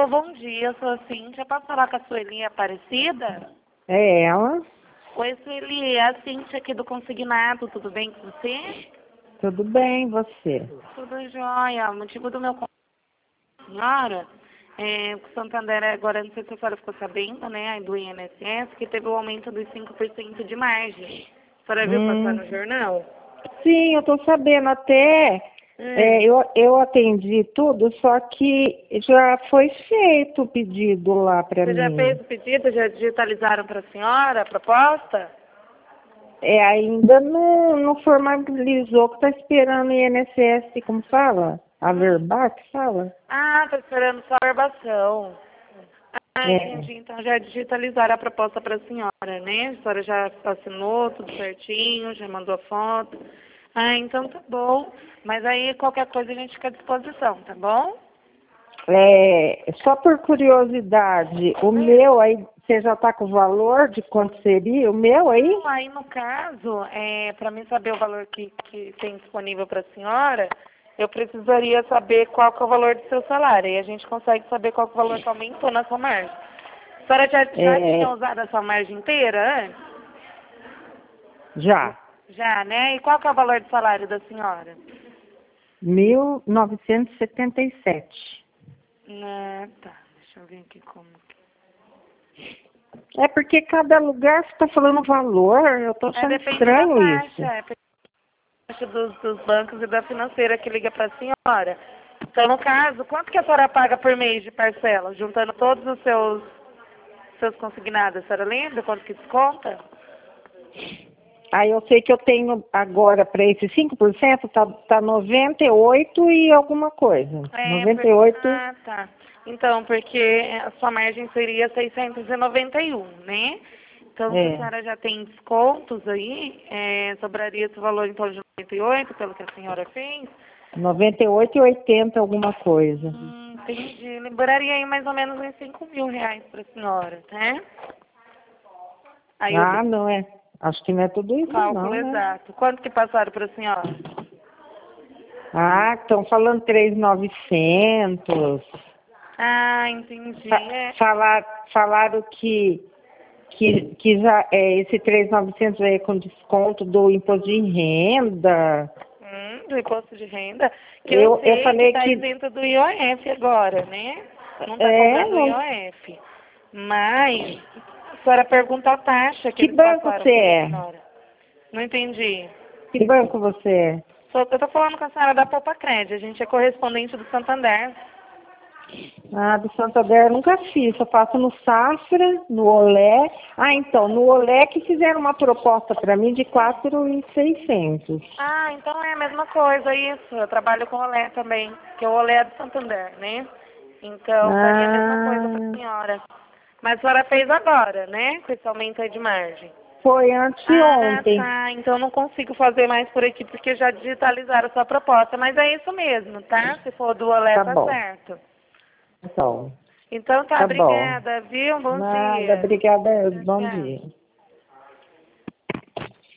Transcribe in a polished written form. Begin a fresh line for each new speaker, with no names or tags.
Alô, bom dia, eu sou a Cíntia. Posso falar com a Sueli Aparecida?
É ela?
Oi, Sueli, é a Cíntia aqui do Consignado, tudo bem com você?
Tudo bem, você?
Tudo jóia. O motivo do meu convite, senhora, o Santander agora, não sei se a senhora ficou sabendo, né, do INSS, que teve o aumento dos 5% de margem. A senhora viu passar no jornal?
Sim, eu tô sabendo até. Eu atendi tudo, só que já foi feito o pedido lá para
Você já
mim.
fez o pedido? Já digitalizaram para a senhora a proposta?
Ainda não formalizou, que tá esperando o INSS, como fala? A Verbar que fala?
Ah, tá esperando só a verbação. Ah,
É.
entendi. Então já digitalizaram a proposta para a senhora, né? A senhora já assinou tudo certinho, já mandou a foto. Ah, então tá bom. Mas aí qualquer coisa a gente fica à disposição, tá bom?
Só por curiosidade, o meu aí, você já tá com o valor de quanto seria? O meu aí?
Então, aí no caso, para mim saber o valor que tem disponível para a senhora, eu precisaria saber qual que é o valor do seu salário. Aí a gente consegue saber qual que é o valor que aumentou na sua margem. A senhora já tinha usado a sua margem inteira antes?
Já.
Já, né? E qual que é o valor do salário da senhora?
1977.
Tá. Deixa eu ver aqui como que...
É porque cada lugar você está falando valor, eu estou achando
Depende da
estranho
taxa,
isso.
taxa dos bancos e da financeira que liga para a senhora. Então, no caso, quanto que a senhora paga por mês de parcela, juntando todos os seus consignados? A senhora lembra quanto que desconta?
Aí eu sei que eu tenho agora para esse 5%, tá 98 e alguma coisa. 98.
Tá. Então, porque a sua margem seria 691, né? Então, se a senhora já tem descontos aí, sobraria esse valor em torno de 98, pelo que a senhora fez.
98 e 80 alguma coisa.
Entendi. Lembraria aí mais ou menos uns 5 mil reais para a senhora, tá? Aí eu
Não é. Acho que não é tudo isso
cálculo
não, né?
exato. Quanto que passaram para a senhora?
Estão falando 3.900.
Ah, entendi.
Falaram que já esse 3.900 é com desconto do imposto de renda.
Do imposto de renda, que eu sei
falei
que está isento do IOF agora, né? Não está cobrando o
não.
IOF. Mas a senhora pergunta a taxa que
Que
eles
banco
passaram
você
para a
é?
senhora. Não entendi.
Que banco você é?
Eu estou falando com a senhora da Poupa Crédito. A gente é correspondente do Santander.
Do Santander eu nunca fiz, só faço no Safra, no Olé. Então, no Olé que fizeram uma proposta para mim de 4.600.
Então é a mesma coisa, isso. Eu trabalho com o Olé também, que o Olé é do Santander, né? Então, faria a mesma coisa para a senhora. Mas a senhora fez agora, né? Com esse aumento aí de margem.
Foi anteontem.
Tá. Então não consigo fazer mais por aqui porque já digitalizaram a sua proposta. Mas é isso mesmo, tá? Se for do Olé, tá
Bom.
certo.
Então,
Então tá,
bom.
obrigada, viu? Bom
Nada,
dia.
obrigada,
Tchau,
bom
tchau.
dia.